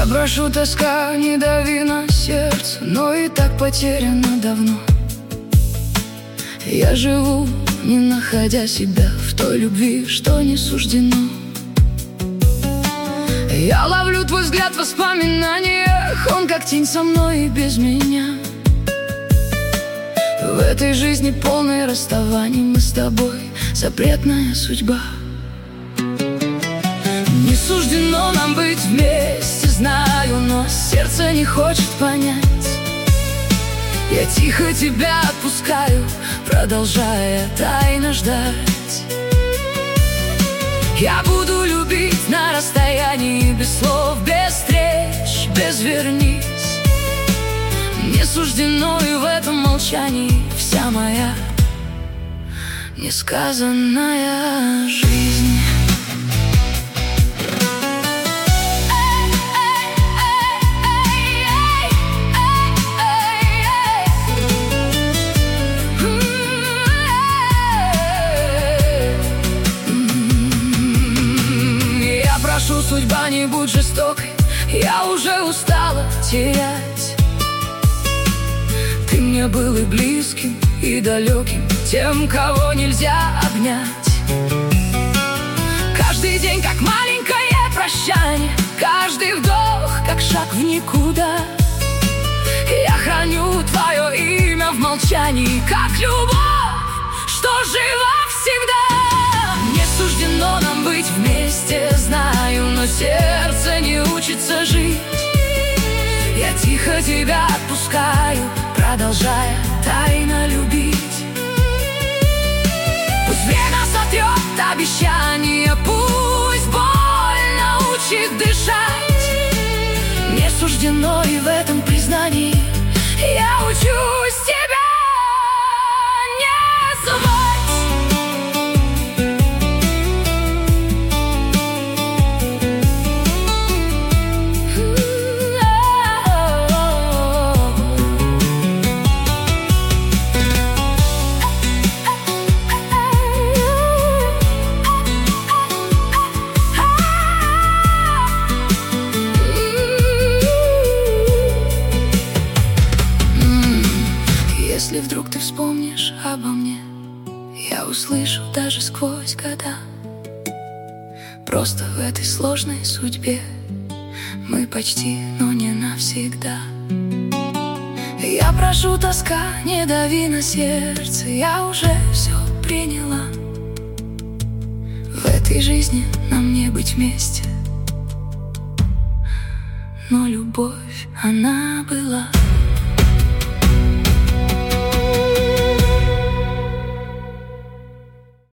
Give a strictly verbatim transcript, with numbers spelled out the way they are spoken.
прошу, тоска, не дави на сердце, но и так потеряно давно. Я живу, не находя себя в той любви, что не суждено. Я ловлю твой взгляд в воспоминаниях, он как тень со мной и без меня. В этой жизни полной расставаний мы с тобой запретная судьба. Не суждено нам быть вместе, знаю, но сердце не хочет понять. Я тихо тебя отпускаю, продолжая тайно ждать. Я буду любить на расстоянии, без слов, без встреч, без вернись. Не суждено, и в этом молчании вся моя несказанная жизнь. Прошу, судьба, не будь жестокой, я уже устала терять. Ты мне был и близким, и далеким, тем, кого нельзя обнять. Каждый день как маленькое прощание, каждый вдох как шаг в никуда. Я храню твое имя в молчании, как любовь, что жива всегда. Не суждено нам быть вместе, знаю, но сердце не учится жить. Я тихо тебя отпускаю, продолжая тайно любить. Пусть время сотрет обещания, пусть боль научит дышать. Не суждено, и в этом признании я учусь тебя не забывать. Если вдруг ты вспомнишь обо мне, я услышу даже сквозь года. Просто в этой сложной судьбе мы почти, но не навсегда. Я прошу, тоска, не дави на сердце, я уже все приняла. В этой жизни нам не быть вместе, но любовь, она была.